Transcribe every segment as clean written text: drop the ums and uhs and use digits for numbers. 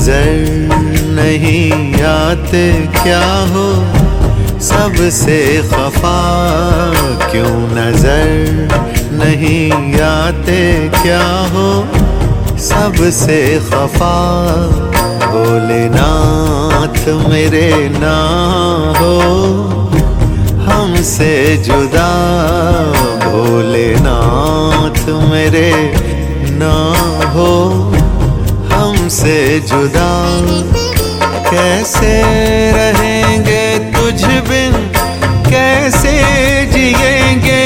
नजर नहीं आते क्या हो, सबसे खफा क्यों नजर नहीं आते क्या हो, सबसे खफा। भोलेनाथ मेरे ना हो हमसे जुदा, भोलेनाथ मेरे ना हो हमसे जुदा। कैसे रहेंगे तुझ बिन, कैसे जिएंगे,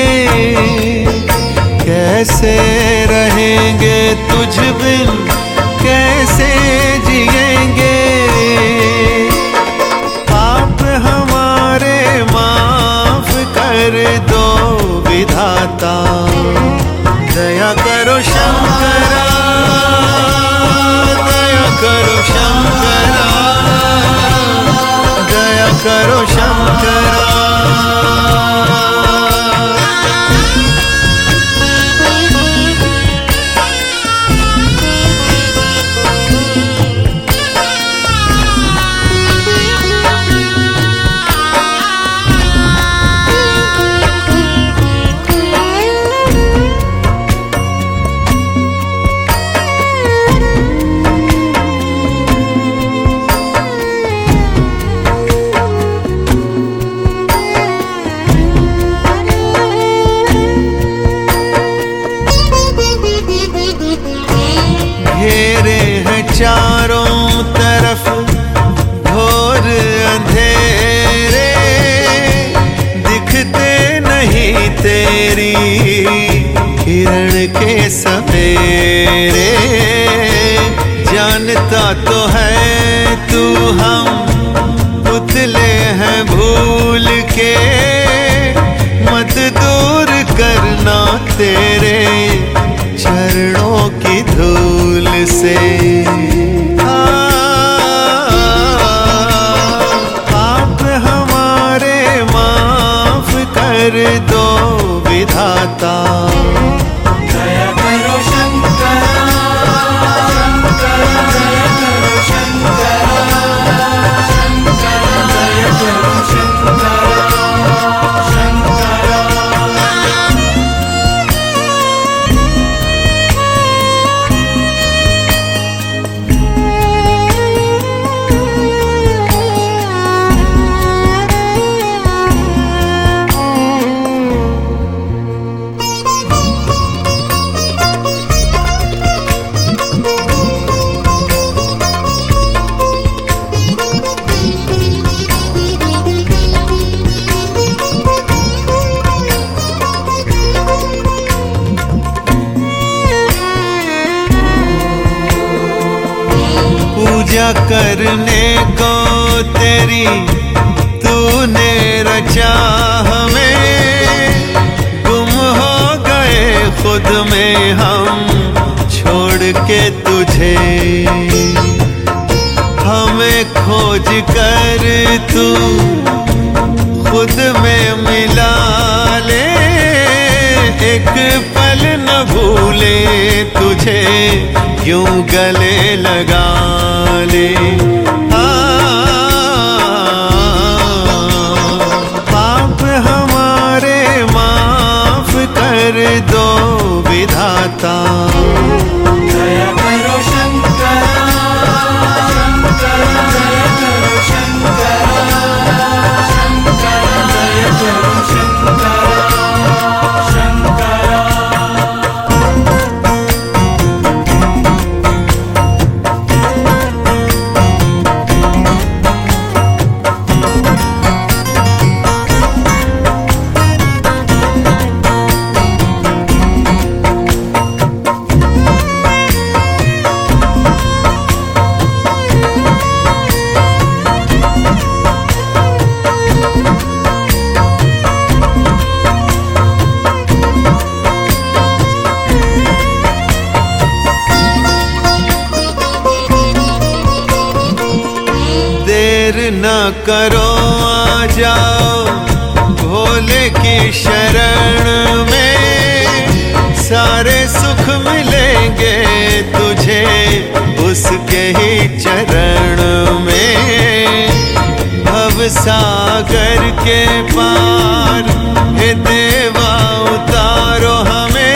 कैसे रहेंगे तुझ बिन, कैसे जिएंगे। पाप हमारे माफ कर दो विधाता, दया करो शंकरा, दया करो शंकरा, दया करो शंकरा। घेरे हैं चारों तरफ घोर अंधेरे, दिखते नहीं तेरी किरण के सवेरे। जानता तो है तू हम पुतले हैं भूल के, मत दूर करना तेरे चरणों की धूल से। पाप हमारे माफ कर दो विधाता, दया करो शंकरा, शंकरा दया करो शंकरा, शंकरा दया करो शंकरा, शंकरा। पूजा करने को तेरी तूने रचा हमें, गुम हो गए खुद में हम छोड़ के तुझे। हमें खोज कर तू खुद में मिला ले, एक पल न भूले तुझे यूं गले लगा ले। पाप हमारे माफ कर दो विधाता, दया करो शंकरा, शंकरा दया करो शंकरा, शंकरा दया करो शंकरा, शंकरा। न करो आ जाओ भोले की शरण में, सारे सुख मिलेंगे तुझे उसके ही चरण में। भव सागर के पार हे देवा उतारो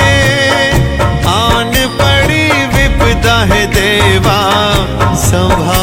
हमें, आन पड़ी विपदा है देवा संभालो